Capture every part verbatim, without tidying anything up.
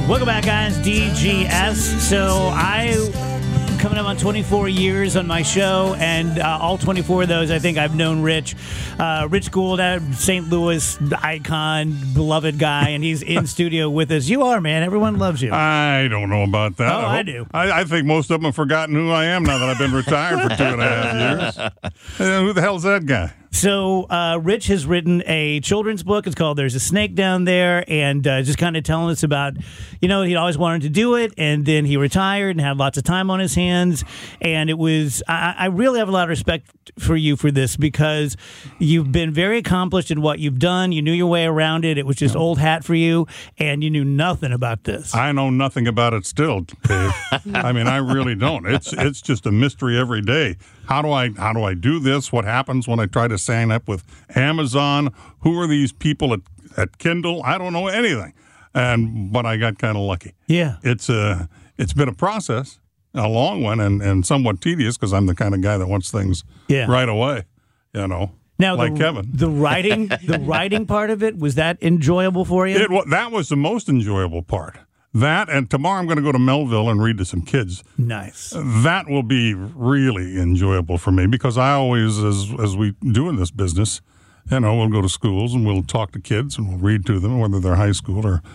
Welcome back, guys. D G S. So I coming up on twenty-four years on my show, and uh, all twenty-four of those, I think I've known Rich. Uh, Rich Gould, uh, Saint Louis icon, beloved guy, and he's in studio with us. You are, man. Everyone loves you. I don't know about that. Oh, I, I do. I, I think most of them have forgotten who I am now that I've been retired for two and a half years. Uh, who the hell's that guy? So uh, Rich has written a children's book. It's called There's a Snake Down There, and uh, just kind of telling us about, you know, he always wanted to do it, and then he retired and had lots of time on his hands. And it was, I, I really have a lot of respect for you for this, because you've been very accomplished in what you've done. You knew your way around it. It was just old hat for you, and you knew nothing about this. I know nothing about it still, Dave. I mean, I really don't. It's it's just a mystery every day. How do I how do I do this? What happens when I try to sign up with Amazon? Who are these people at, at Kindle? I don't know anything. And but I got kind of lucky. Yeah. It's a it's been a process, a long one, and, and somewhat tedious, because I'm the kind of guy that wants things Yeah. right away. You know, Now, like the, Kevin. the writing, the writing part of it, was that enjoyable for you? It wa- that was the most enjoyable part. That, and tomorrow I'm going to go to Melville and read to some kids. Nice. That will be really enjoyable for me, because I always, as as we do in this business, you know, we'll go to schools and we'll talk to kids and we'll read to them, whether they're high school or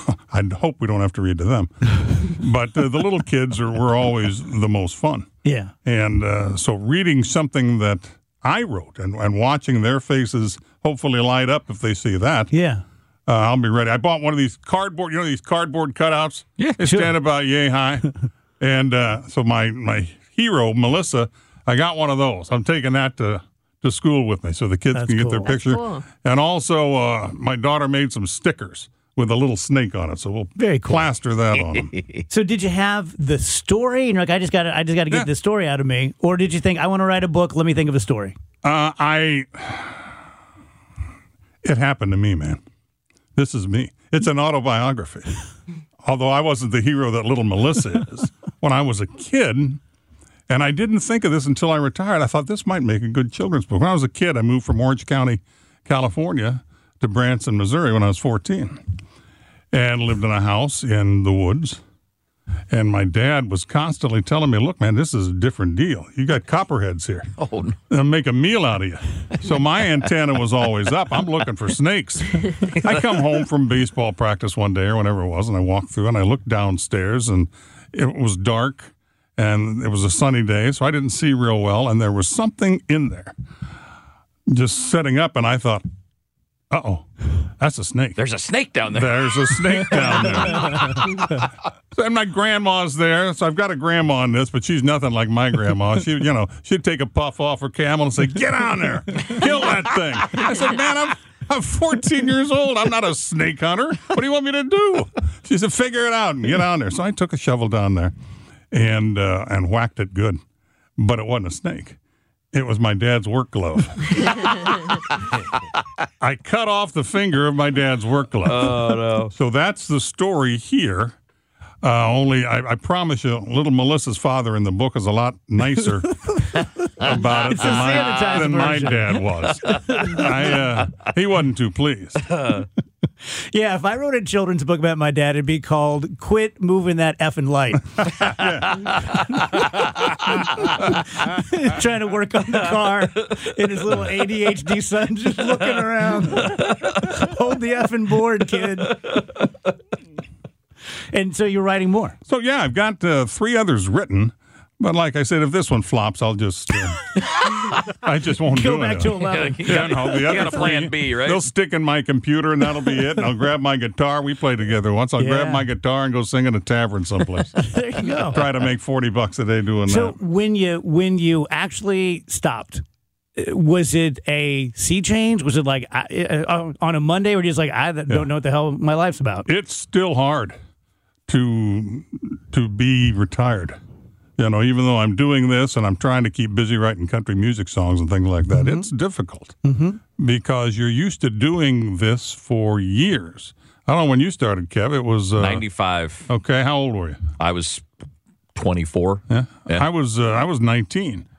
I hope we don't have to read to them. But uh, the little kids are were always the most fun. Yeah. And uh, so reading something that I wrote and, and watching their faces hopefully light up if they see that. Yeah. Uh, I'll be ready. I bought one of these cardboard, you know, these cardboard cutouts? Yeah, They sure. stand about yay high. And uh, so my, my hero, Melissa, I got one of those. I'm taking that to, to school with me so the kids That's can get cool. their picture. cool. And also, uh, my daughter made some stickers with a little snake on it. So we'll Very cool. plaster that on them. So did you have the story? And you're like, I just got to, I just got to get Yeah. this story out of me, or did you think, I want to write a book? Let me think of a story. Uh, I, it happened to me, man. This is me. It's an autobiography. Although I wasn't the hero that little Melissa is. When I was a kid, and I didn't think of this until I retired, I thought this might make a good children's book. When I was a kid, I moved from Orange County, California, to Branson, Missouri when I was fourteen, and lived in a house in the woods. And my dad was constantly telling me, look, man, this is a different deal. You got copperheads here. Oh, no. They'll make a meal out of you. So my antenna was always up. I'm looking for snakes. I come home from baseball practice one day or whenever it was, and I walked through and I looked downstairs, and it was dark and it was a sunny day, so I didn't see real well, and there was something in there just setting up, and I thought, uh-oh, that's a snake. There's a snake down there. There's a snake down there. So, and my grandma's there, so I've got a grandma on this, but she's nothing like my grandma. She, you know, she'd take a puff off her camel and say, "Get on there, kill that thing." I said, "Man, I'm I'm fourteen years old. I'm not a snake hunter. What do you want me to do?" She said, "Figure it out and get on there." So I took a shovel down there and uh, and whacked it good, but it wasn't a snake. It was my dad's work glove. I cut off the finger of my dad's work glove. Oh, no. So that's the story here. Uh, only, I, I promise you, little Melissa's father in the book is a lot nicer about it It's than a my, sanitized than my version. dad was. I, uh, he wasn't too pleased. Yeah, if I wrote a children's book about my dad, it'd be called "Quit Moving That Effing Light." Trying to work on the car, and his little A D H D son just looking around. Hold the effing board, kid. And so you're writing more. So, yeah, I've got uh, three others written. But like I said, if this one flops, I'll just, uh, I just won't Go do back it. to eleven. You Yeah, got, no, the you other got a plan three, B, right? They'll stick in my computer, and that'll be it. And I'll grab my guitar. We play together once. I'll Yeah. grab my guitar and go sing in a tavern someplace. There you go. Try to make forty bucks a day doing So that. when you when you actually stopped, uh, was it a sea change? Was it like uh, uh, on a Monday, or just like I don't know what the hell my life's about? It's still hard to to be retired. You know, even though I'm doing this and I'm trying to keep busy writing country music songs and things like that, Mm-hmm. it's difficult because you're used to doing this for years. I don't know when you started, Kev. It was uh, ninety-five. Okay, how old were you? I was twenty-four. Yeah, Yeah. I was uh, I was nineteen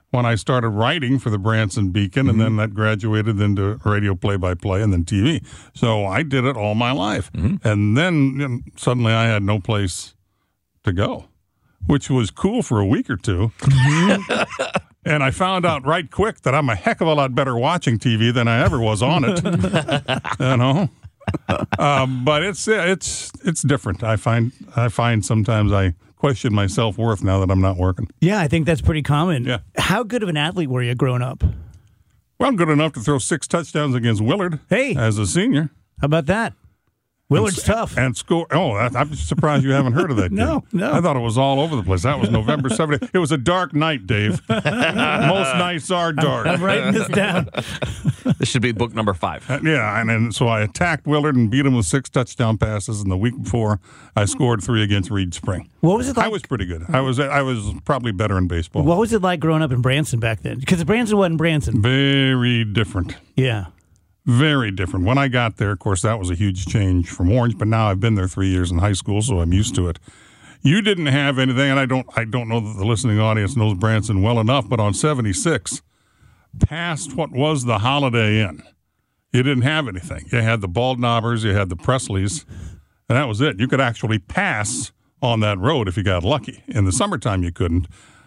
when I started writing for the Branson Beacon, mm-hmm. and then that graduated into radio play-by-play and then T V. So I did it all my life. Mm-hmm. And then you know, suddenly I had no place to go, which was cool for a week or two. Mm-hmm. And I found out right quick that I'm a heck of a lot better watching T V than I ever was on it. You know? Uh, but it's it's it's different. I find I find sometimes I question my self-worth now that I'm not working. Yeah, I think that's pretty common. Yeah. How good of an athlete were you growing up? Well, good enough to throw six touchdowns against Willard hey. as a senior. How about that? Willard's and, tough. And score. Oh, I'm surprised you haven't heard of that. no, game. no. I thought it was all over the place. That was November seventieth. It was a dark night, Dave. Most nights are dark. I'm, I'm writing this down. This should be book number five. Uh, yeah, and, and so I attacked Willard and beat him with six touchdown passes. And the week before, I scored three against Reed Spring. What was it like? I was pretty good. I was I was probably better in baseball. What was it like growing up in Branson back then? Because Branson wasn't Branson. Very different. Yeah. Very different. When I got there, of course, that was a huge change from Orange, but now I've been there three years in high school, so I'm used to it. You didn't have anything, and I don't I don't know that the listening audience knows Branson well enough, but on seventy-six, past what was the Holiday Inn, you didn't have anything. You had the Baldknobbers, you had the Presleys, and that was it. You could actually pass on that road if you got lucky. In the summertime, you couldn't.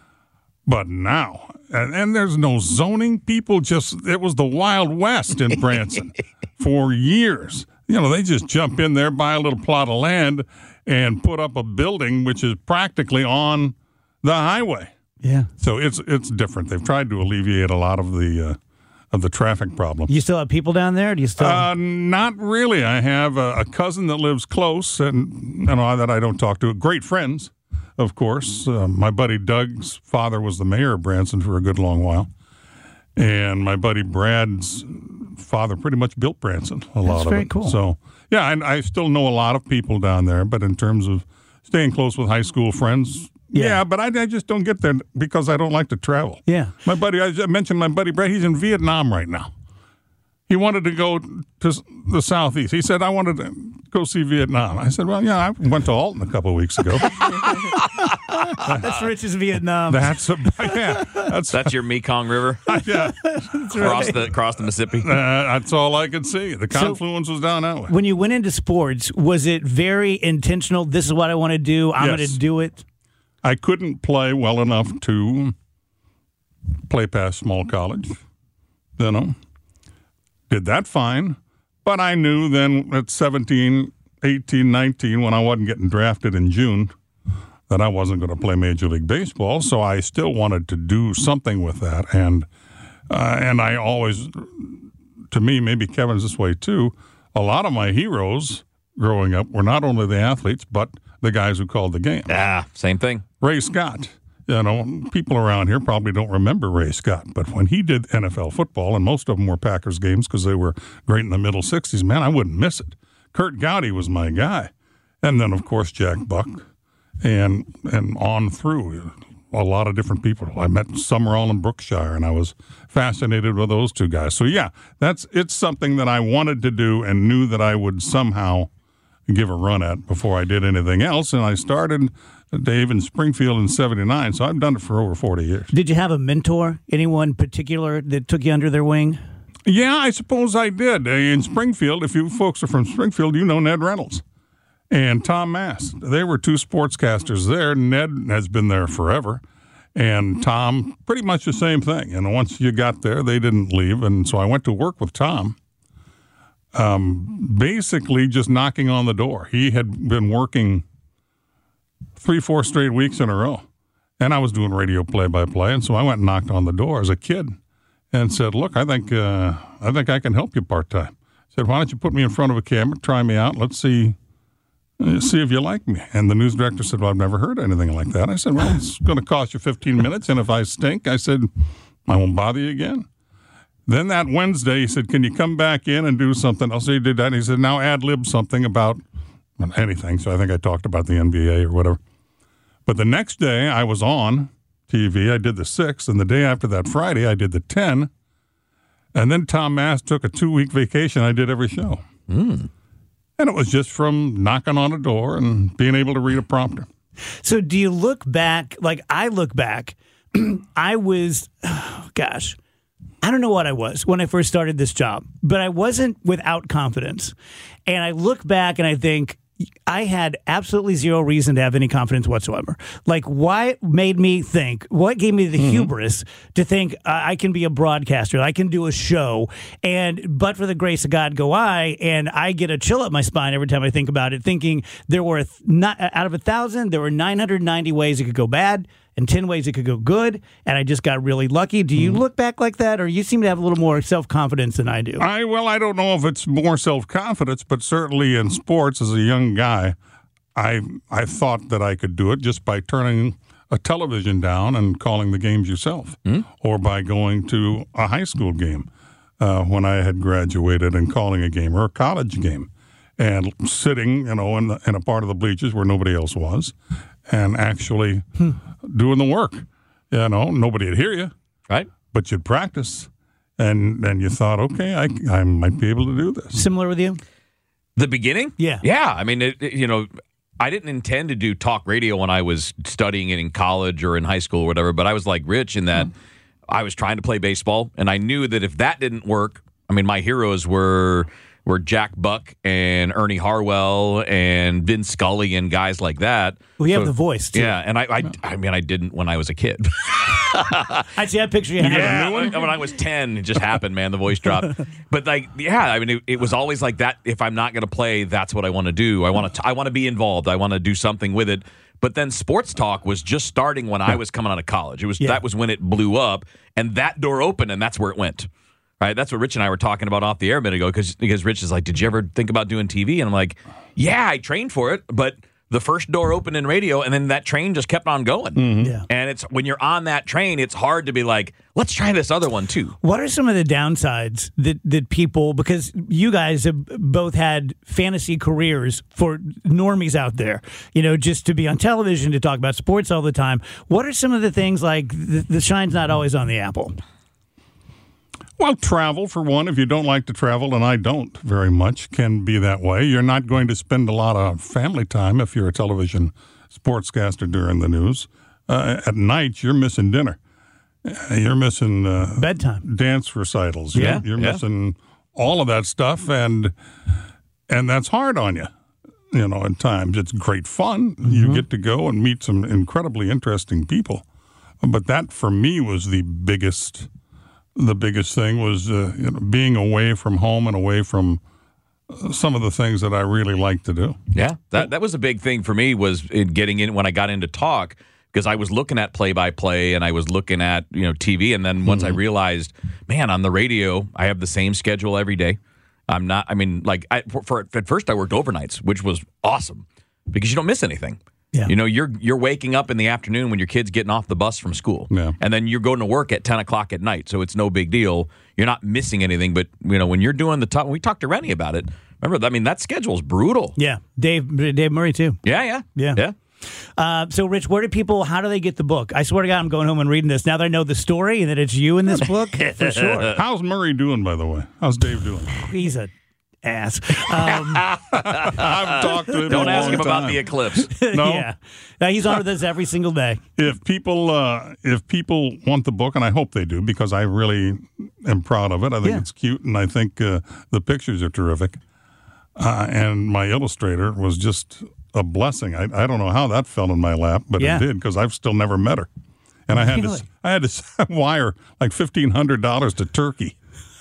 But now, and, and there's no zoning. People just, it was the Wild West in Branson for years. You know, they just jump in there, buy a little plot of land, and put up a building which is practically on the highway. Yeah. So it's it's different. They've tried to alleviate a lot of the uh, of the traffic problem. You still have people down there? Do you still? Uh, not really. I have a, a cousin that lives close, and you know that I don't talk to. Great friends. Of course, uh, my buddy Doug's father was the mayor of Branson for a good long while, and my buddy Brad's father pretty much built Branson. A lot That's of very it. cool. So yeah, and I still know a lot of people down there. But in terms of staying close with high school friends, yeah, yeah but I, I just don't get there because I don't like to travel. Yeah, my buddy, I mentioned my buddy Brad. He's in Vietnam right now. He wanted to go to the Southeast. He said, I wanted to go see Vietnam. I said, well, yeah, I went to Alton a couple of weeks ago. That's Rich's Vietnam. That's a, yeah. That's, that's your Mekong River? Yeah. That's cross, right. the, cross the Mississippi? Uh, that's all I could see. The confluence so, was down that way. When you went into sports, was it very intentional? This is what I want to do. I'm yes. going to do it? I couldn't play well enough to play past small college, you know. Did that fine, but I knew then at seventeen, eighteen, nineteen, when I wasn't getting drafted in June, that I wasn't going to play Major League Baseball, so I still wanted to do something with that. And uh, and I always, to me, maybe Kevin's this way too, a lot of my heroes growing up were not only the athletes, but the guys who called the game. Ah, same thing. Ray Scott. You know, people around here probably don't remember Ray Scott, but when he did N F L football, and most of them were Packers games because they were great in the middle sixties, man, I wouldn't miss it. Kurt Gowdy was my guy. And then, of course, Jack Buck, and and on through a lot of different people. I met Summerall and Brookshire, and I was fascinated with those two guys. So, yeah, that's it's something that I wanted to do and knew that I would somehow give a run at before I did anything else. And I started, Dave, in Springfield in seventy-nine, so I've done it for over forty years. Did you have a mentor, anyone particular that took you under their wing? Yeah, I suppose I did. In Springfield, if you folks are from Springfield, you know Ned Reynolds and Tom Mast. They were two sportscasters there. Ned has been there forever, and Tom, pretty much the same thing. And once you got there, they didn't leave, and so I went to work with Tom, um, basically just knocking on the door. He had been working three, four straight weeks in a row, and I was doing radio play-by-play, and so I went and knocked on the door as a kid and said, look, I think uh, I think I can help you part-time. I said, why don't you put me in front of a camera, try me out, let's see uh, see if you like me. And the news director said, well, I've never heard anything like that. I said, well, it's going to cost you fifteen minutes, and if I stink, I said, I won't bother you again. Then that Wednesday, he said, can you come back in and do something else? So he did that, and he said, now ad-lib something about anything. So I think I talked about the N B A or whatever. But the next day, I was on T V. I did the six, and the day after that, Friday, I did the ten. And then Tom Mast took a two-week vacation. I did every show. Mm. And it was just from knocking on a door and being able to read a prompter. So do you look back, like I look back I was, oh, gosh, I don't know what I was when I first started this job, but I wasn't without confidence. And I look back and I think, I had absolutely zero reason to have any confidence whatsoever. Like, why made me think, what gave me the mm-hmm. hubris to think uh, I can be a broadcaster, I can do a show, and but for the grace of God go I, and I get a chill up my spine every time I think about it, thinking there were, th- not, out of a thousand, there were nine hundred ninety ways it could go bad, and ten ways it could go good, and I just got really lucky. Do you mm. look back like that, or you seem to have a little more self-confidence than I do? I Well, I don't know if it's more self-confidence, but certainly in sports as a young guy, I I thought that I could do it just by turning a television down and calling the games yourself, mm. or by going to a high school game uh, when I had graduated and calling a game, or a college game, and sitting, you know, in, the, in a part of the bleachers where nobody else was, and actually hmm. doing the work. You know, nobody would hear you, right? But you'd practice, and and you thought, okay, I I might be able to do this. Similar with you? The beginning? Yeah. Yeah. I mean, it, it, you know, I didn't intend to do talk radio when I was studying it in college or in high school or whatever, but I was like Rich in that hmm. I was trying to play baseball, and I knew that if that didn't work, I mean, my heroes were... were Jack Buck and Ernie Harwell and Vin Scully and guys like that. Well, you so, have the voice, too. Yeah, and I, I, I mean, I didn't when I was a kid. I see that picture you have. Yeah, when, when I was ten, it just happened, man. The voice dropped. But like, yeah, I mean, it, it was always like that. If I'm not going to play, that's what I want to do. I want to. I want to be involved. I want to do something with it. But then sports talk was just starting when I was coming out of college. It was yeah. that was when it blew up, and that door opened, and that's where it went. Right, that's what Rich and I were talking about off the air a minute ago, because because Rich is like, did you ever think about doing T V? And I'm like, yeah, I trained for it, but the first door opened in radio, and then that train just kept on going. Mm-hmm. Yeah. And it's when you're on that train, it's hard to be like, let's try this other one too. What are some of the downsides that, that people, because you guys have both had fantasy careers for normies out there, you know, just to be on television, to talk about sports all the time. What are some of the things like the, the shine's not always on the apple? Well, travel, for one, if you don't like to travel, and I don't very much, can be that way. You're not going to spend a lot of family time if you're a television sportscaster during the news. Uh, at night, you're missing dinner. Uh, you're missing uh, bedtime dance recitals. Yeah, You're, you're yeah. missing all of that stuff, and and that's hard on you. You know, at times it's great fun. Mm-hmm. You get to go and meet some incredibly interesting people. But that, for me, was the biggest. The biggest thing was uh, you know, being away from home and away from uh, some of the things that I really like to do. Yeah, that that was a big thing for me, was in getting in when I got into talk, because I was looking at play-by-play and I was looking at, you know, T V, and then once mm-hmm. I realized, man, on the radio I have the same schedule every day. I'm not. I mean, like I, for, for at first I worked overnights, which was awesome because you don't miss anything. Yeah. You know, you're you're waking up in the afternoon when your kid's getting off the bus from school. Yeah. And then you're going to work at ten o'clock at night, so it's no big deal. You're not missing anything. But, you know, when you're doing the top, we talked to Rennie about it. Remember, I mean, that schedule's brutal. Yeah. Dave Dave Murray, too. Yeah, yeah. Yeah. Yeah. Uh, so, Rich, where do people, how do they get the book? I swear to God, I'm going home and reading this. Now that I know the story and that it's you in this book, for sure. How's Murray doing, by the way? How's Dave doing? He's a ass. Um, I've talked to him. Don't a ask long him about time. the eclipse. No. Yeah. Now, he's on with us every single day. If people, uh, if people want the book, and I hope they do, because I really am proud of it. I think Yeah. it's cute, and I think uh, the pictures are terrific. Uh, and my illustrator was just a blessing. I, I don't know how that fell in my lap, but Yeah. it did, because I've still never met her. And I had Really? to, I had to wire like fifteen hundred dollars to Turkey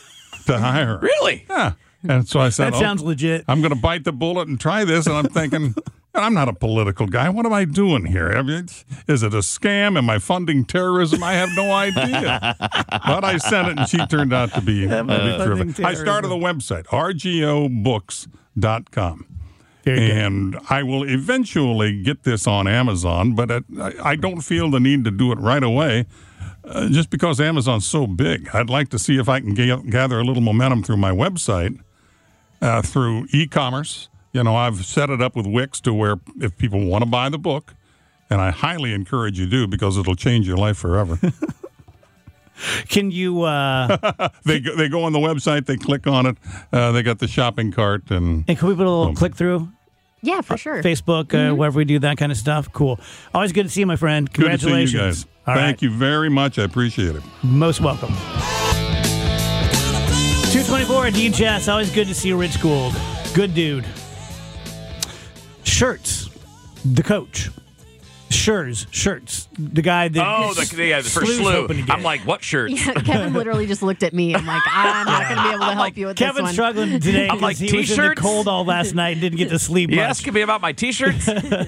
to hire her. Really? Yeah. And so I said, That sounds legit. I'm going to bite the bullet and try this. And I'm thinking, I'm not a political guy. What am I doing here? I mean, is it a scam? Am I funding terrorism? I have no idea. But I sent it, and she turned out to be, to be terrific. I started the website, r g o books dot com. Very good. And I will eventually get this on Amazon, but it, I, I don't feel the need to do it right away. Uh, just because Amazon's so big. I'd like to see if I can ga- gather a little momentum through my website, uh, through e-commerce. You know, I've set it up with Wix to where if people want to buy the book, and I highly encourage you to, because it'll change your life forever. Can you... Uh, they, go, they go on the website, they click on it, uh, they got the shopping cart. And, and can we put a little click-through? Yeah, for sure. Facebook, uh, wherever we do that kind of stuff. Cool. Always good to see you, my friend. Congratulations. Good to see you guys. All Thank right. you very much. I appreciate it. Most welcome. two twenty-four at D J S. Always good to see you, Rich Gould. Good dude. Shirts. The coach. Schurz, shirts. The guy that Oh, the, yeah, for Slew's Slew. hoping to get. I'm like, what shirts? Yeah, Kevin literally just looked at me. I'm like, I'm not going to be able to help like, you with Kevin's this one. struggling today I'm because like, he was in the t-shirts? cold all last night and didn't get to sleep You much. asking me about my T-shirts?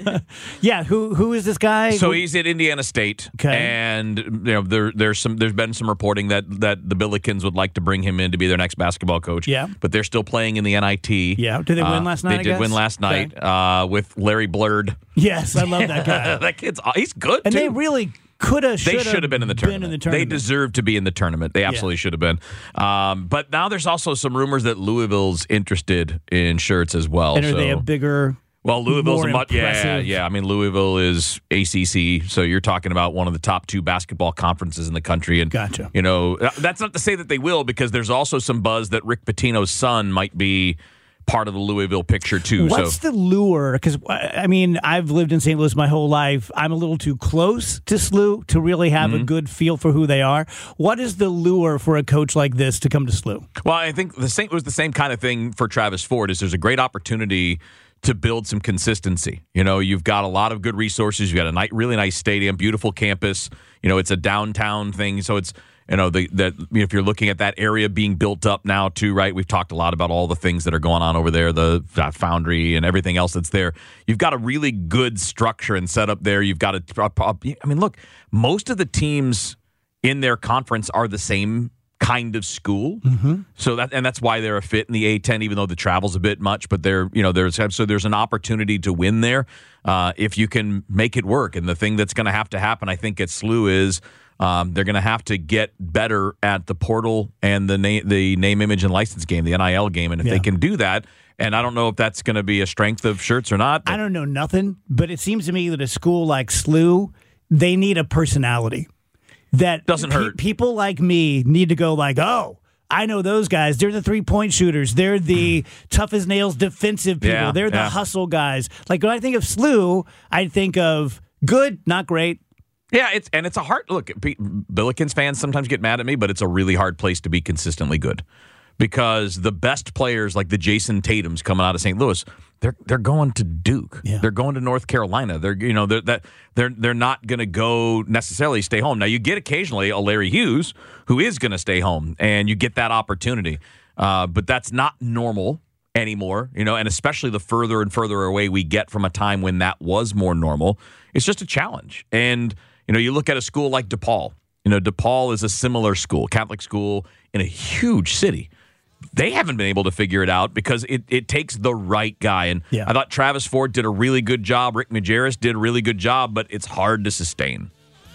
Yeah, who who is this guy? So Who- he's at Indiana State, Okay. and you know there there's some there's been some reporting that that the Billikens would like to bring him in to be their next basketball coach. Yeah. but they're still playing in the N I T. Yeah, did they win Uh, last night, They I did guess? win last Okay. night uh, with Larry Blurd. Yes, I love that guy. that kid's he's good And too. they really could have, They should have been in the tournament. Been in the They tournament. deserve to be in the tournament. They absolutely should have been. Um, but now there's also some rumors that Louisville's interested in shirts as well. And are so. they a bigger? Well, Louisville's more a much, yeah, impressive- yeah. I mean, Louisville is A C C, so you're talking about one of the top two basketball conferences in the country. And Gotcha. You know, that's not to say that they will, because there's also some buzz that Rick Pitino's son might be part of the Louisville picture too. What's so the lure? Because I mean, I've lived in Saint Louis my whole life. I'm a little too close to S L U to really have Mm-hmm. a good feel for who they are. What is the lure for a coach like this to come to S L U? well, I think the same it was the same kind of thing for Travis Ford. Is there's a great opportunity to build some consistency. You know, you've got a lot of good resources. You've got a ni- really nice stadium, beautiful campus. You know, it's a downtown thing, so it's. You know, the, that if you're looking at that area being built up now, too, right? We've talked a lot about all the things that are going on over there, the uh, foundry and everything else that's there. You've got a really good structure and setup there. You've got a, I mean, look, most of the teams in their conference are the same kind of school. Mm-hmm. So that, and that's why they're a fit in the A ten, even though the travel's a bit much, but they're, you know, there's, so there's an opportunity to win there uh, if you can make it work. And the thing that's going to have to happen, I think, at S L U is, Um, they're going to have to get better at the portal and the name, the name, image, and license game, the N I L game. And if Yeah. they can do that, and I don't know if that's going to be a strength of shirts or not. I don't know nothing, but it seems to me that a school like S L U, they need a personality. That Doesn't hurt. People like me need to go like, oh, I know those guys. They're the three-point shooters. They're the tough as nails defensive people. Yeah, They're the yeah. hustle guys. Like when I think of S L U, I think of good, not great. Yeah, it's and it's a hard look. P- Billikens fans sometimes get mad at me, but it's a really hard place to be consistently good, because the best players like the Jason Tatums coming out of Saint Louis, they're they're going to Duke, Yeah. they're going to North Carolina. They're you know they're that they're they're not going to go necessarily stay home. Now you get occasionally a Larry Hughes who is going to stay home, and you get that opportunity, uh, but that's not normal anymore. You know, and especially the further and further away we get from a time when that was more normal, it's just a challenge. And you know, you look at a school like DePaul. You know, DePaul is a similar school, Catholic school in a huge city. They haven't been able to figure it out because it, it takes the right guy. And Yeah. I thought Travis Ford did a really good job. Rick Majerus did a really good job, but it's hard to sustain.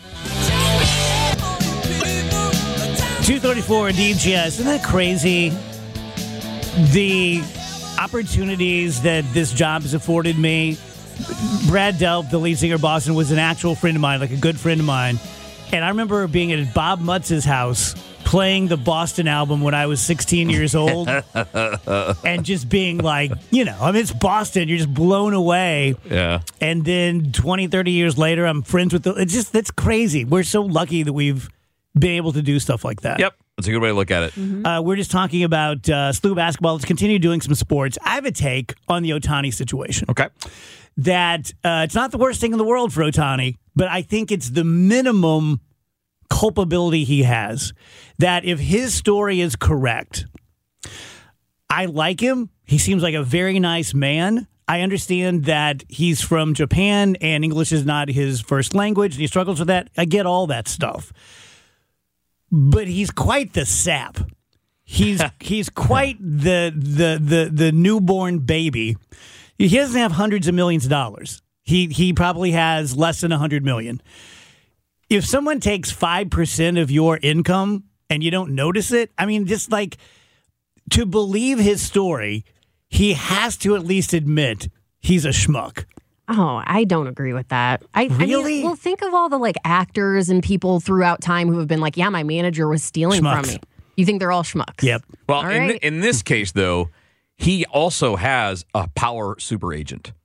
two thirty-four D G S. Isn't that crazy? The opportunities that this job has afforded me. Brad Delp, the lead singer of Boston, was an actual friend of mine, like a good friend of mine. And I remember being at Bob Mutz's house playing the Boston album when I was sixteen years old and just being like, you know, I mean, it's Boston. You're just blown away. Yeah. And then twenty, thirty years later, I'm friends with the. It's just, that's crazy. We're so lucky that we've been able to do stuff like that. Yep. That's a good way to look at it. Uh, we're just talking about uh, S L U basketball. Let's continue doing some sports. I have a take on the Ohtani situation. Okay. That uh, it's not the worst thing in the world for Ohtani, but I think it's the minimum culpability he has. That if his story is correct, I like him. He seems like a very nice man. I understand that he's from Japan and English is not his first language and he struggles with that. I get all that stuff. But he's quite the sap. He's he's quite the the the the newborn baby. He doesn't have hundreds of millions of dollars. He he probably has less than a hundred million. If someone takes five percent of your income and you don't notice it, I mean, just like to believe his story, he has to at least admit he's a schmuck. Oh, I don't agree with that. I, Really? I mean, well, think of all the like actors and people throughout time who have been like, yeah, my manager was stealing Schmucks. from me. You think they're all schmucks? Yep. Well, All in, right. in this case, though, he also has a power super agent.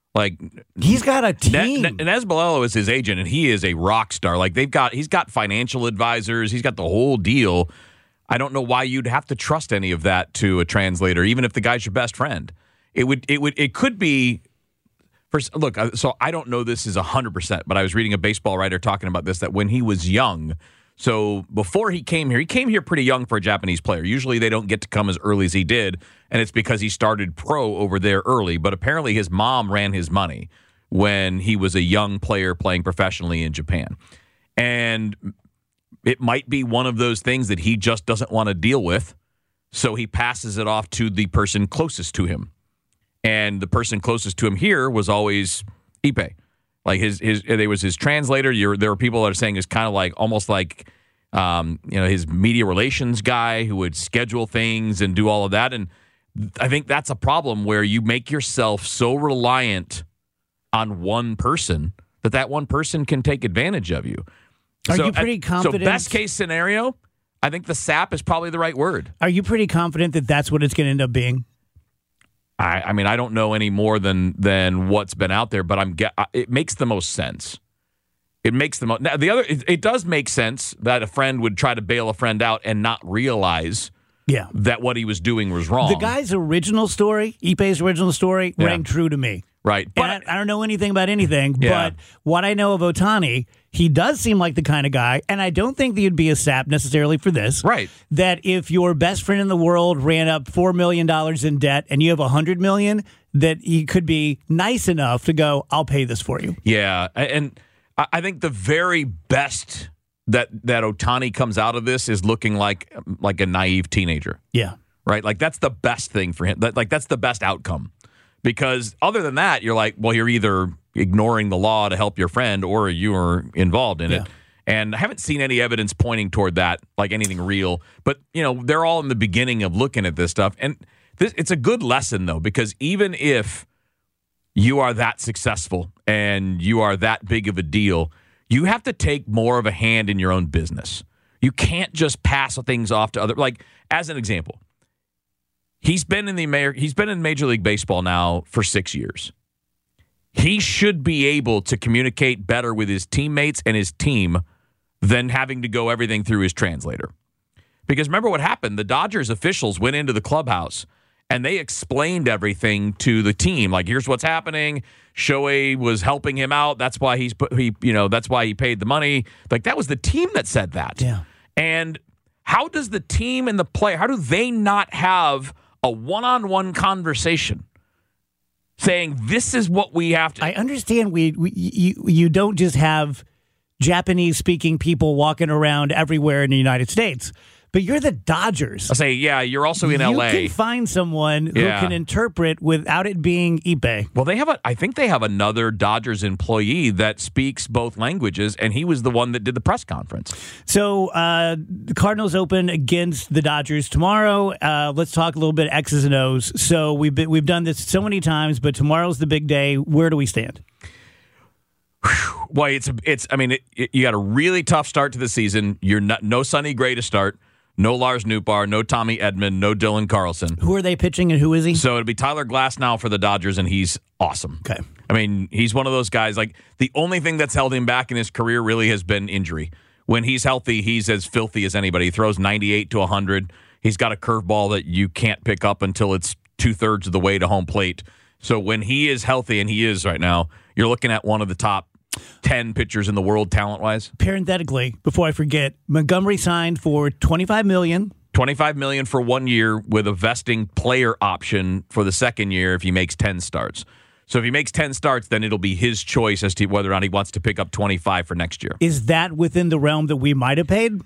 Like He's got a team. Ne- Ne- Nez Balelo is his agent, and he is a rock star. Like they've got, he's got financial advisors. He's got the whole deal. I don't know why you'd have to trust any of that to a translator, even if the guy's your best friend. It would, it would, it could be. First, look, so I don't know this is a hundred percent, but I was reading a baseball writer talking about this, that when he was young, so before he came here, he came here pretty young for a Japanese player. Usually they don't get to come as early as he did, and it's because he started pro over there early. But apparently his mom ran his money when he was a young player playing professionally in Japan. And it might be one of those things that he just doesn't want to deal with, so he passes it off to the person closest to him. And the person closest to him here was always Ippei. Like his his there was his translator. You're, there were people that are saying it's kind of like almost like um, you know, his media relations guy who would schedule things and do all of that. And I think that's a problem where you make yourself so reliant on one person that that one person can take advantage of you. Are so, you pretty uh, confident? So best case scenario, I think the S A P is probably the right word. Are you pretty confident that that's what it's going to end up being? I, I mean, I don't know any more than than what's been out there, but I'm get, it makes the most sense. It makes the most. Now, the other, it, it does make sense that a friend would try to bail a friend out and not realize Yeah. that what he was doing was wrong. The guy's original story, Ippei's original story, Yeah. rang true to me. Right. But But I, I don't know anything about anything, Yeah. but what I know of Ohtani, he does seem like the kind of guy, and I don't think that you'd be a sap necessarily for this. Right. That if your best friend in the world ran up four million dollars in debt and you have one hundred million dollars, that he could be nice enough to go, I'll pay this for you. yeah, and I I think the very best that that Ohtani comes out of this is looking like like a naive teenager. Yeah. Right? Like that's the best thing for him. That, like that's the best outcome. Because other than that, you're like, well, you're either ignoring the law to help your friend or you're involved in Yeah. it. And I haven't seen any evidence pointing toward that, like anything real. But, you know, they're all in the beginning of looking at this stuff. And this, it's a good lesson, though, because even if you are that successful and you are that big of a deal, you have to take more of a hand in your own business. You can't just pass things off to other. Like, as an example, He's been in the Amer- he's been in Major League Baseball now for six years. He should be able to communicate better with his teammates and his team than having to go everything through his translator. Because remember what happened? The Dodgers officials went into the clubhouse and they explained everything to the team. Like, here's what's happening. Shohei was helping him out. That's why he's put, he you know that's why he paid the money. Like, that was the team that said that. Yeah. And how does the team and the player? How do they not have a one-on-one conversation saying this is what we have to... I understand we, we you, you don't just have Japanese-speaking people walking around everywhere in the United States, but you're the Dodgers. I say, yeah, you're also in you L A. You can find someone who Yeah. can interpret without it being Ippei. Well, they have a. I think they have another Dodgers employee that speaks both languages, and he was the one that did the press conference. So uh, the Cardinals open against the Dodgers tomorrow. Uh, let's talk a little bit X's and O's. So we've been, we've done this so many times, but tomorrow's the big day. Where do we stand? Well, it's it's. I mean, it, it, you got a really tough start to the season. You're not no Sonny Gray to start. No Lars Nootbaar, no Tommy Edman, no Dylan Carlson. Who are they pitching and who is he? So it'll be Tyler Glass now for the Dodgers, and he's awesome. Okay. I mean, he's one of those guys, like, the only thing that's held him back in his career really has been injury. When he's healthy, he's as filthy as anybody. He throws ninety-eight to one hundred. He's got a curveball that you can't pick up until it's two-thirds of the way to home plate. So when he is healthy, and he is right now, you're looking at one of the top ten pitchers in the world talent-wise. Parenthetically, before I forget, Montgomery signed for twenty-five million dollars. twenty-five million dollars for one year with a vesting player option for the second year if he makes ten starts. So if he makes ten starts, then it'll be his choice as to whether or not he wants to pick up twenty-five for next year. Is that within the realm that we might have paid?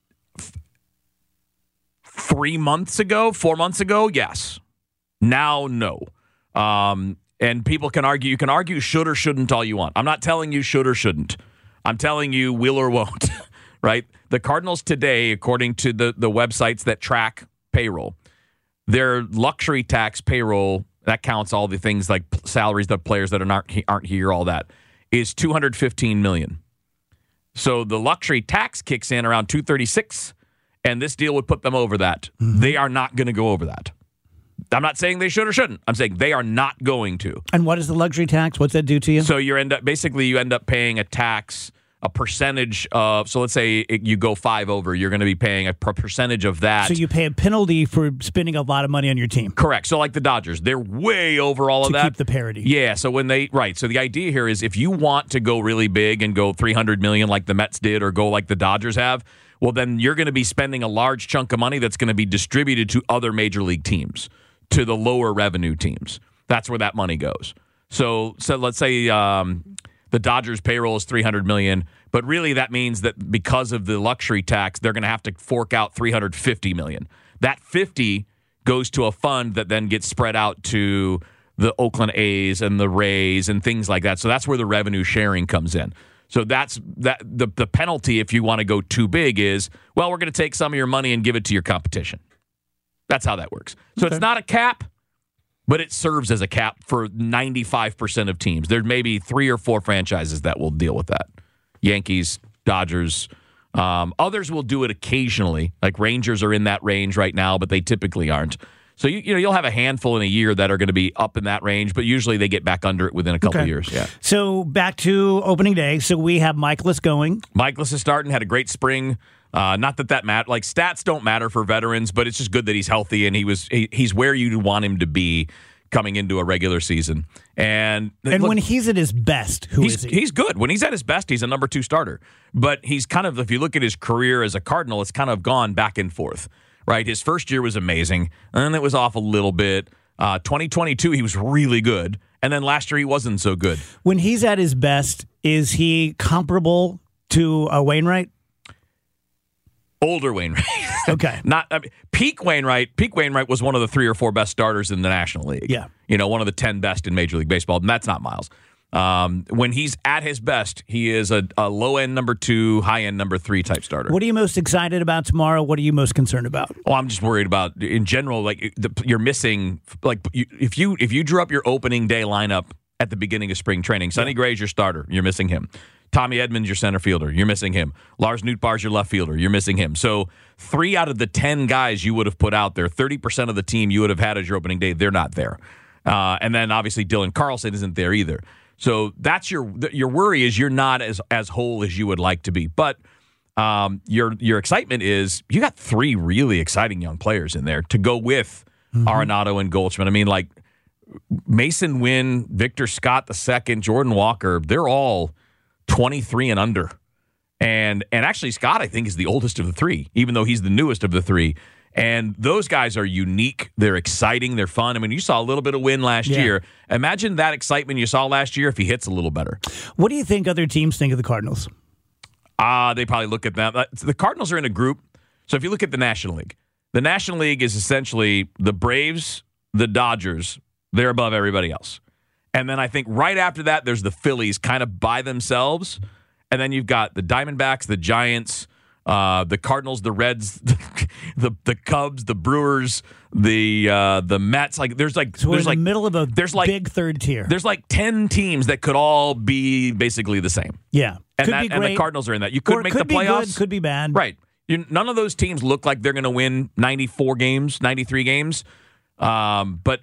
Three months ago, four months ago, yes. Now, no. Um, and people can argue, you can argue should or shouldn't all you want. I'm not telling you should or shouldn't. I'm telling you will or won't, right? The Cardinals today, according to the, the websites that track payroll, their luxury tax payroll, that counts all the things like salaries of players that aren't, aren't here, all that, is two hundred fifteen million dollars. So the luxury tax kicks in around two thirty-six, and this deal would put them over that. Mm-hmm. They are not going to go over that. I'm not saying they should or shouldn't. I'm saying they are not going to. And what is the luxury tax? What's that do to you? So you end up basically you end up paying a tax, a percentage of. So let's say it, you go five over, you're going to be paying a per- percentage of that. So you pay a penalty for spending a lot of money on your team. Correct. So like the Dodgers, they're way over all to of that. To keep the parity. Yeah. So when they right. So the idea here is if you want to go really big and go three hundred million like the Mets did, or go like the Dodgers have, well then you're going to be spending a large chunk of money that's going to be distributed to other major league teams, to the lower revenue teams. That's where that money goes. So, so let's say um, the Dodgers' payroll is three hundred million dollars, but really that means that because of the luxury tax, they're going to have to fork out three hundred fifty million dollars. That fifty goes to a fund that then gets spread out to the Oakland A's and the Rays and things like that. So that's where the revenue sharing comes in. So that's that. The, the penalty if you want to go too big is, well, we're going to take some of your money and give it to your competition. That's how that works. So Okay. It's not a cap, but it serves as a cap for ninety-five percent of teams. There may be three or four franchises that will deal with that. Yankees, Dodgers. Um, others will do it occasionally. Like Rangers are in that range right now, but they typically aren't. So you, you know, you'll have a handful in a year that are going to be up in that range, but usually they get back under it within a couple Okay. of years. Yeah. So back to opening day. So we have Michaelis going. Michaelis is starting, had a great spring. Uh, not that that matter. Like stats don't matter for veterans, but it's just good that he's healthy and he was he, he's where you want him to be coming into a regular season. And And look, when he's at his best, who he's is he? he's good. When he's at his best, he's a number two starter. But he's kind of, if you look at his career as a Cardinal, it's kind of gone back and forth. Right, his first year was amazing, and then it was off a little bit. Uh, twenty twenty-two, he was really good, and then last year he wasn't so good. When he's at his best, is he comparable to uh, Wainwright? Older Wainwright. Okay. Not I mean, peak Wainwright. Peak Wainwright was one of the three or four best starters in the National League. Yeah. You know, one of the ten best in Major League Baseball, and that's not Miles. Um, when he's at his best, he is a, a low-end number two, high-end number three type starter. What are you most excited about tomorrow? What are you most concerned about? Well, I'm just worried about, in general, like the, you're missing, like you, if you if you drew up your opening day lineup at the beginning of spring training, Sonny Gray's your starter, you're missing him. Tommy Edmonds, your center fielder, you're missing him. Lars Nootbaar's your left fielder, you're missing him. So three out of the ten guys you would have put out there, thirty percent of the team you would have had as your opening day, they're not there. Uh, and then obviously Dylan Carlson isn't there either. So that's your your worry is you're not as as whole as you would like to be. But um, your your excitement is you got three really exciting young players in there to go with mm-hmm. Arenado and Goldschmidt. I mean, like Mason Wynn, Victor Scott the second, Jordan Walker, they're all twenty-three and under. And and actually Scott, I think, is the oldest of the three, even though he's the newest of the three. And those guys are unique. They're exciting. They're fun. I mean, you saw a little bit of Wynn last Yeah. year. Imagine that excitement you saw last year if he hits a little better. What do you think other teams think of the Cardinals? Ah, uh, they probably look at them. The Cardinals are in a group. So if you look at the National League, the National League is essentially the Braves, the Dodgers. They're above everybody else. And then I think right after that, there's the Phillies kind of by themselves. And then you've got the Diamondbacks, the Giants, Uh, the Cardinals, the Reds, the the Cubs, the Brewers, the uh, the Mets. Like there's like So we're there's in like the middle of a there's like big third tier. there's like ten teams that could all be basically the same. Yeah, And, could that, be and the great, Cardinals are in that. You could or it make could the be playoffs. good, could be bad. Right. You, none of those teams look like they're going to win ninety-four games, ninety-three games. Um, but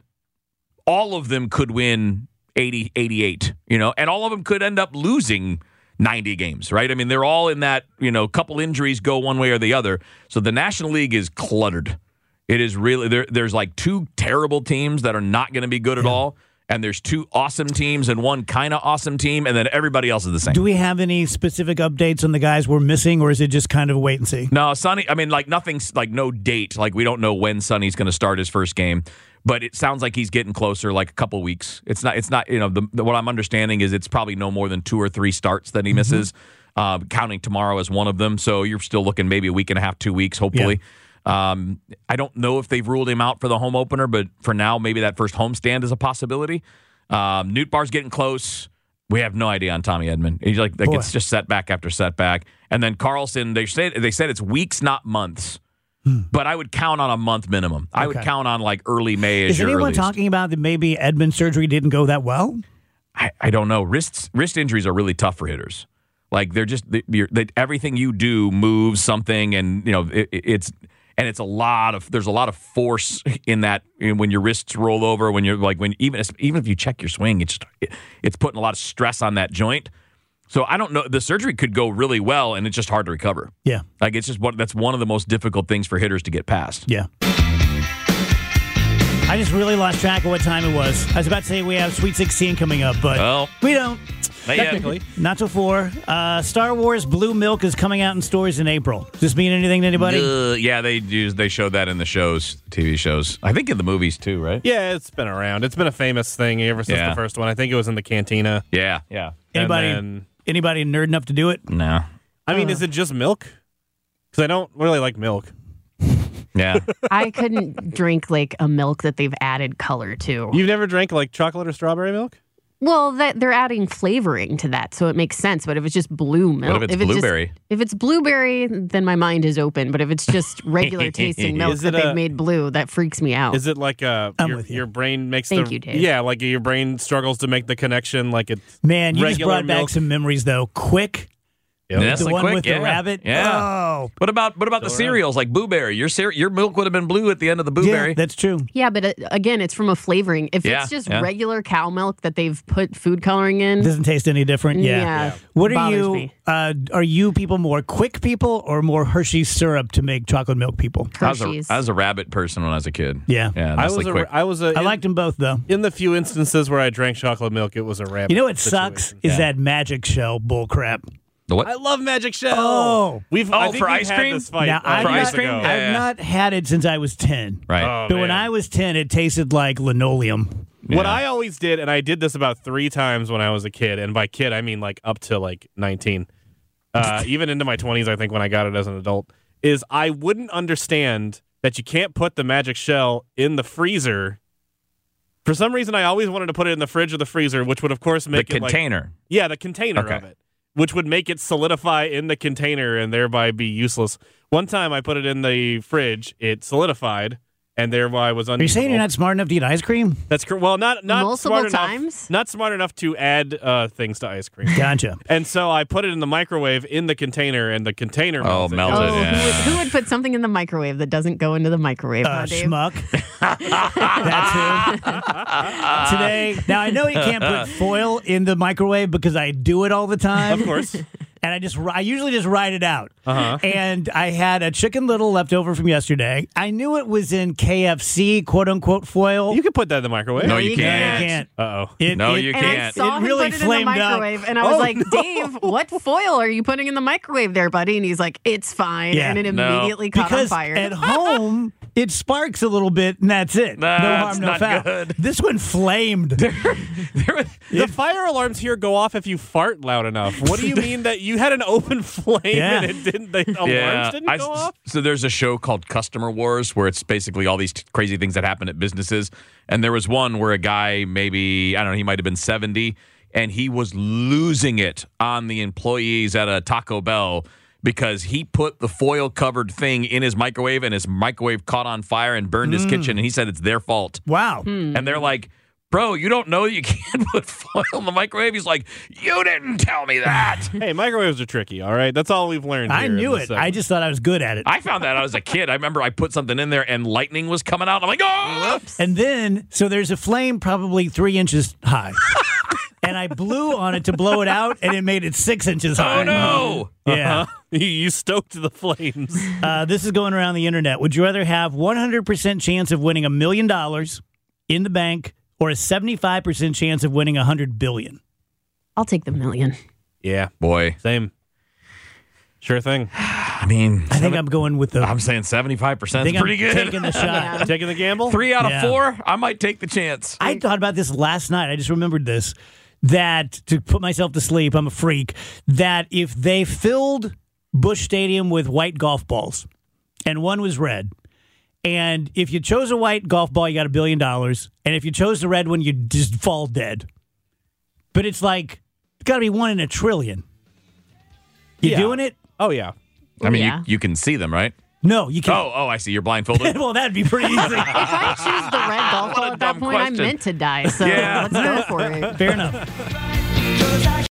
all of them could win eighty, eighty-eight, you know, and all of them could end up losing ninety games, right? I mean, they're all in that, you know, couple injuries go one way or the other. So the National League is cluttered. It is really, there, there's like two terrible teams that are not going to be good at Yeah. all. And there's two awesome teams and one kind of awesome team, and then everybody else is the same. Do we have any specific updates on the guys we're missing, or is it just kind of a wait and see? No, Sonny, I mean, like nothing's like no date. Like we don't know when Sonny's going to start his first game, but it sounds like he's getting closer, like a couple weeks. It's not, it's not, you know, the, the, what I'm understanding is it's probably no more than two or three starts that he misses, mm-hmm. uh, counting tomorrow as one of them. So you're still looking maybe a week and a half, two weeks, hopefully. Yeah. Um, I don't know if they've ruled him out for the home opener, but for now, maybe that first homestand is a possibility. Um, Nootbaar's getting close. We have no idea on Tommy Edman. He's like, like it's just setback after setback. And then Carlson, they said they said it's weeks, not months. Hmm. But I would count on a month minimum. I okay. would count on like early May as Is your anyone earliest. talking about that maybe Edman's surgery didn't go that well? I, I don't know. Wrists, wrist injuries are really tough for hitters. Like they're just they, you're, they, everything you do moves something, and you know it, it's and it's a lot of there's a lot of force in that in when your wrists roll over, when you're like when even even if you check your swing, it's just, it's putting a lot of stress on that joint. So I don't know. The surgery could go really well, and it's just hard to recover. Yeah. Like it's just what that's one of the most difficult things for hitters to get past. Yeah. I just really lost track of what time it was. I was about to say we have Sweet sixteen coming up, but Well, we don't. not yet. Technically. Not till four. Uh, Star Wars Blue Milk is coming out in stores in April. Does this mean anything to anybody? Uh, yeah, they use they showed that in the shows, T V shows. I think in the movies too, right? Yeah, it's been around. It's been a famous thing ever since Yeah. the first one. I think it was in the cantina. Yeah, yeah. Anybody And then, anybody nerd enough to do it? No. I mean, is it just milk? Because I don't really like milk. Yeah. I couldn't drink like a milk that they've added color to. You've never drank like chocolate or strawberry milk? Well, that they're adding flavoring to that, so it makes sense. But if it's just blue milk, What if it's just- blueberry? if it's blueberry, then my mind is open. But if it's just regular tasting milk Is that it they've a- made blue, that freaks me out. Is it like uh, I'm your, with you. your brain makes Thank the you, Dave. yeah, like your brain struggles to make the connection, like it's Man, you just regular brought back milk. some memories though. Quick, Nestle the one Quick, with yeah. the rabbit. Yeah. Oh, What about what about the cereals like Blueberry? Your cere- your milk would have been blue at the end of the Blueberry. yeah, that's true. Yeah, but uh, again, it's from a flavoring. If Yeah, it's just yeah. regular cow milk that they've put food coloring in, Doesn't taste any different. Yeah. yeah, What are bothers you? me. Uh, are you people more quick people or more Hershey syrup to make chocolate milk people? I was, a, Hershey's. I was a rabbit person when I was a kid. Yeah. yeah. I Nestle was a, Quick. I was a, I in, liked them both though. in the few instances where I drank chocolate milk, it was a rabbit. You know what sucks situation. is Yeah. that magic shell bull crap. The what? I love Magic Shell. Oh. we've Oh, I think for we've ice had cream? This fight, Now, uh, I've for not, ice cream? ago. Yeah, I've not had it since I was ten. right. Oh, But when man. I was ten, it tasted like linoleum. What Yeah. I always did, and I did this about three times when I was a kid, and by kid I mean like up to like nineteen, uh, even into my twenties, I think when I got it as an adult, is I wouldn't understand that you can't put the Magic Shell in the freezer. For some reason, I always wanted to put it in the fridge or the freezer, which would of course the make it like container. yeah, the container Okay. of it, which would make it solidify in the container and thereby be useless. One time I put it in the fridge, it solidified, and thereby was Are you unusable. saying you're not smart enough to eat ice cream? That's correct. Well, not not Multiple smart enough. times? Not smart enough to add uh, things to ice cream. Gotcha. And so I put it in the microwave in the container, and the container Oh, melted. melted. Oh, Yeah. who, would, who would put something in the microwave that doesn't go into the microwave? Uh, huh, Dave? schmuck. That's who. Today, now I know you can't put foil in the microwave because I do it all the time. Of course. And I just, I usually just write it out. Uh-huh. And I had a Chicken Little left over from yesterday. I knew it was in K F C, quote unquote, foil. You can put that in the microwave. No, No, you you can't. you can't. Uh oh. It, No, it- you And I can't. saw It him really put it in the flamed up. microwave, and I was Oh, like, no. "Dave, what foil are you putting in the microwave there, buddy?" And he's like, "It's fine," Yeah. and it No. immediately caught Because on fire. at home, it sparks a little bit, and that's it. Nah, no it's harm, no not foul. good. This one flamed. There was- The fire alarms here go off if you fart loud enough. What do you mean that you had an open flame Yeah. and it didn't? The alarms didn't I- go off. So there's a show called Customer Wars where it's basically all these t- crazy things that happen at businesses. And there was one where a guy, maybe, I don't know, he might have been seventy, and he was losing it on the employees at a Taco Bell because he put the foil covered thing in his microwave and his microwave caught on fire and burned his kitchen. And he said it's their fault. Wow. And they're like, bro, you don't know you can't put foil in the microwave? He's like, you didn't tell me that. Hey, microwaves are tricky. All right, that's all we've learned. I here in knew this it. segment. I just thought I was good at it. I found that out as a kid. I remember I put something in there and lightning was coming out. I'm like, oh! And then, so there's a flame probably three inches high. And I blew on it to blow it out, and it made it six inches high. Oh, no. Yeah. You- you stoked the flames. Uh, this is going around the internet. Would you rather have one hundred percent chance of winning a million dollars in the bank or a seventy-five percent chance of winning a hundred billion? I'll take the million. Yeah, Boy, same. Sure thing. I mean, I think I'm going with the. I'm saying seventy-five I percent think is I'm pretty good. taking the shot. Yeah. Taking the gamble. Three out of Yeah. four, I might take the chance. I thought about this last night. I just remembered this. That to put myself to sleep, I'm a freak. That if they filled Busch Stadium with white golf balls, and one was red, and if you chose a white golf ball, you got a billion dollars, and if you chose the red one, you just fall dead. But it's like it's got to be one in a trillion. You Yeah. doing it? Oh yeah. I mean, Yeah. you, you can see them, right? No, you can't. Oh, oh, I see. You're blindfolded. Well, that'd be pretty easy. If I choose the red golf What ball a at that dumb point, I'm question. meant to die. So Yeah. let's go for it. Fair enough.